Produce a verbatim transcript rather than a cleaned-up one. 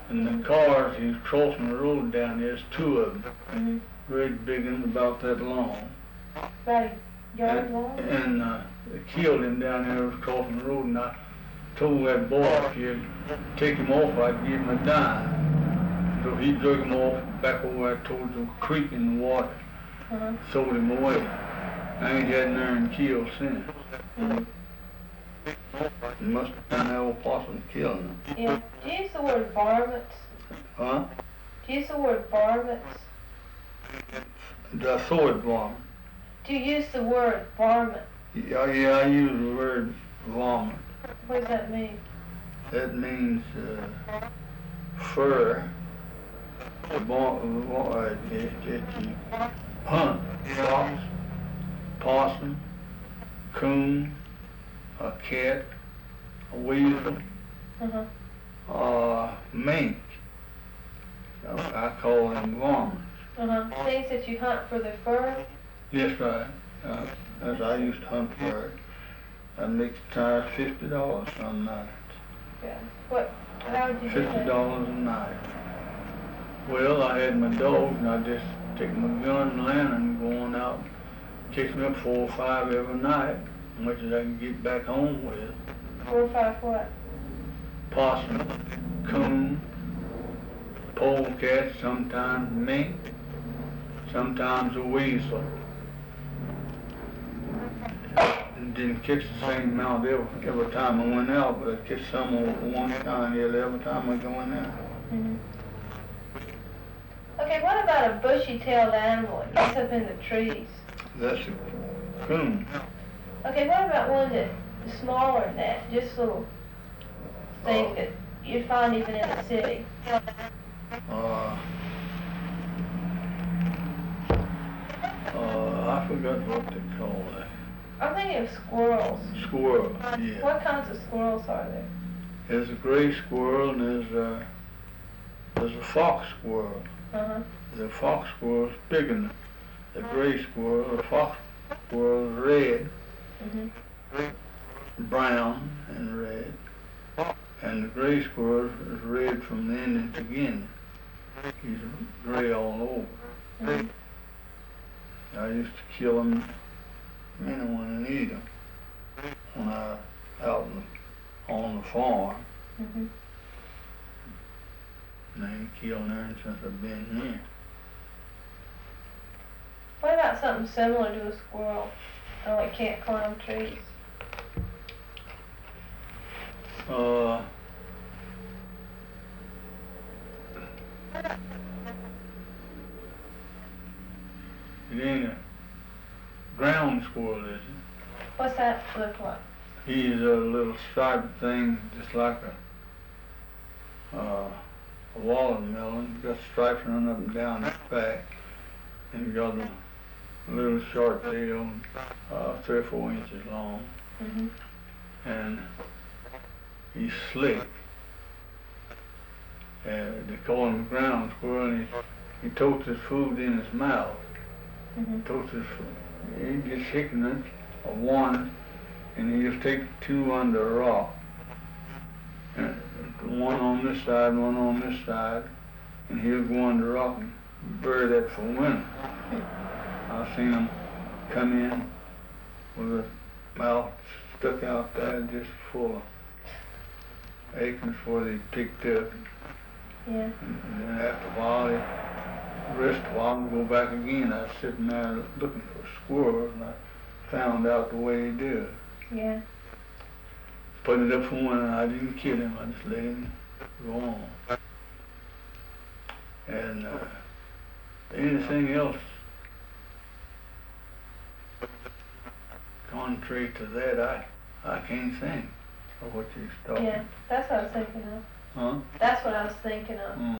And the cars, he's crossing the road down there, there's two of them. Mm-hmm. Great big ones, about that long. About a yard And, long? and uh, they killed him down there, was crossing the road, and I told that boy if you'd take him off, I'd give him a dime. So he drug him off back over towards the creek in the water, Uh-huh. sold him away. I ain't had none killed since. Mm-hmm. He must have been that old possum killing him. Yeah. Do you use the word varmints? Huh? Do you use the word varmints? The sword varmint. Do you use the word varmint? Yeah, yeah, I use the word vomit. What does that mean? That means uh, fur. The bar, uh, that, that you hunt fox, possum, coon, a cat, a weasel, Uh-huh. uh, mink. So I call them varmints. Uh-huh. Things that you hunt for the fur? Yes, right. Uh, as I used to hunt for it. I'd make the tires fifty dollars some nights. Yeah. What? How would you do Fifty that? dollars a night. Well, I had my dogs, and I just take my gun and lantern, going out, chasing up four or five every night, as much as I can get back home with. Four or five what? Possum, coon, polecat, sometimes mink, sometimes a weasel. And didn't catch the same amount every, every time I went out, but I catch some of one kind every time I go in there. Mm-hmm. Okay, what about a bushy-tailed animal that gets up in the trees? That's a coon. Okay, what about one that is smaller than that, just little thing that you'd find even in the city? Uh, uh, I forgot what they call that. I'm thinking of squirrels. Squirrel, yeah. What kinds of squirrels are there? There's a gray squirrel and there's a, there's a fox squirrel. Uh-huh. The fox squirrel's bigger than the gray squirrel. The fox squirrel's red, Mm-hmm. brown and red. And the gray squirrel is red from the ending to beginning. He's gray all over. Mm-hmm. I used to kill them, you know, and eat them when I was out in the, on the farm. Mm-hmm. And I ain't killed none since I've been here. What about something similar to a squirrel? Oh, it can't climb trees. Uh, it ain't a ground squirrel, is it? What's that look like? He's a little striped thing, just like a, uh, a watermelon. Got stripes running up and down his back, and got a little short tail, uh, three or four inches long, Mm-hmm. and he's slick. Uh, they call him ground squirrel, and he, he totes his food in his mouth. Mm-hmm. Totes his food. He gets ignorant of one, and he just takes two under a rock. And one on this side, one on this side, and he'll go under a rock and bury that for winter. I've seen him come in with a mouth stuck out there just full of acorns before they picked up. Yeah. And then after a while, they rest a while and go back again. I was sitting there looking for squirrels, and I found out the way they do it. Yeah. Put it up for one, and I didn't kill him. I just let him go on. And uh, anything else contrary to that, I I can't think of what you're talking. Yeah. That's what I was thinking of. Huh? That's what I was thinking of. Mm.